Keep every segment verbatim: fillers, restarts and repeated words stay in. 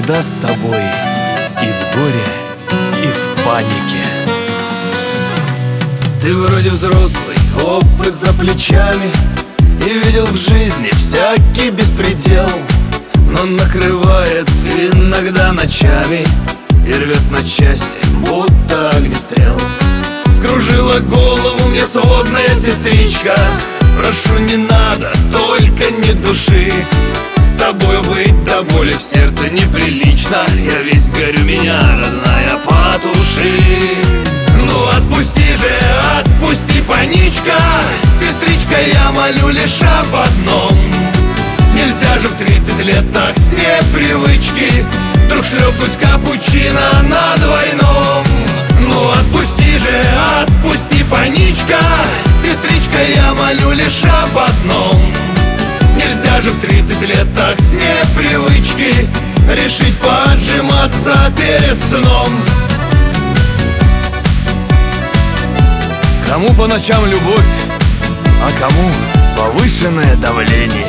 всегда с тобой, и в горе, и в панике. Ты вроде взрослый, опыт за плечами, и видел в жизни всякий беспредел, но накрывает иногда ночами и рвет на части, будто огнестрел. Скружила голову мне сводная сестричка, прошу, не надо, только не души. С тобой быть до боли в сердце неприлично, я весь горю, меня, родная, потуши. Ну отпусти же, отпусти, паничка, сестричка, я молю лишь об одном. Нельзя же в тридцать лет так с непривычки вдруг шлепнуть капучино на двойном. Ну отпусти же, отпусти, паничка, сестричка, я молю лишь об одном. Нельзя же в тридцать лет так с непривычки решить поджиматься перед сном. Кому по ночам любовь, а кому повышенное давление.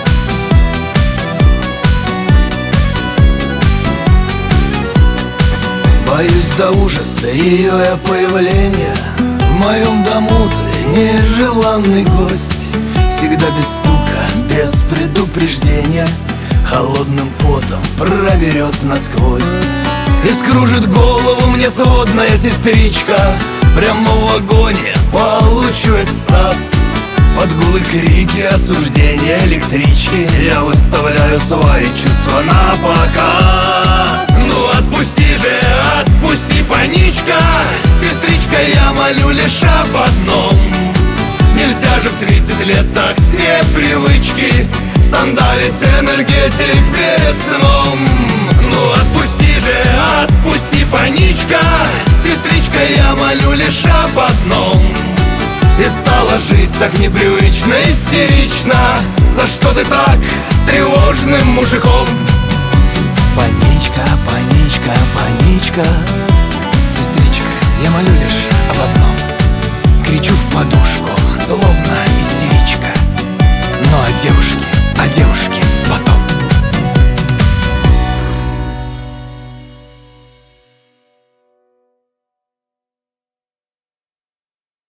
Боюсь до ужаса ее появления. В моем дому ты нежеланный гость, всегда без стука, без предупреждения, холодным потом проберет насквозь. И скружит голову мне сводная сестричка, прямо в вагоне получу экстаз. Под гулы, крики, осуждения электрички я выставляю свои чувства на показ. Ну отпусти же, отпусти, паничка, сестричка, я молю лишь об одном. Нельзя же в тридцать лет так с непривычки сандалить энергетик перед сном. Ну отпусти же, отпусти, паничка, сестричка, я молю лишь об одном. И стала жизнь так непривычно, истерично. За что ты так с тревожным мужиком? Паничка, паничка, паничка, сестричка, я молю лишь об одном. Кричу в подушку, словно